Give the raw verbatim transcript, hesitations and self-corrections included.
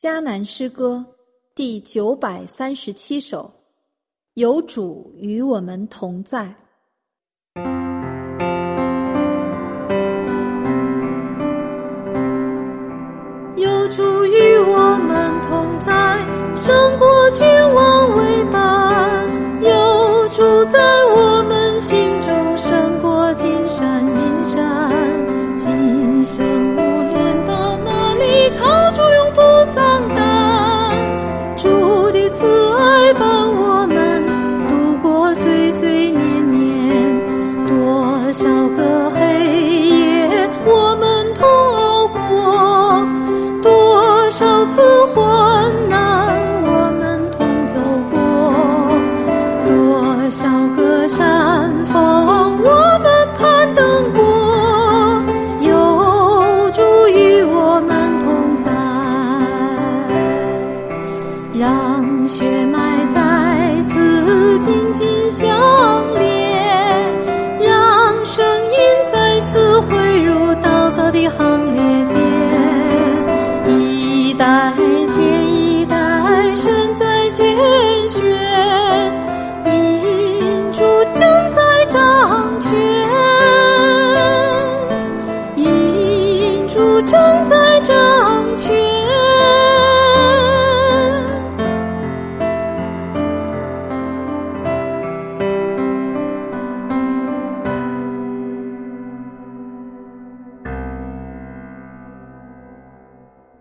迦南诗歌第九百三十七首，有主与我们同在。 有主与我们同在，胜过君王为伴。有主在我们心中，胜过金山银山。今生无论到哪里，靠主永不丧胆。主的慈爱伴我们度过岁岁年年，多少个黑夜我们同熬过，多少次花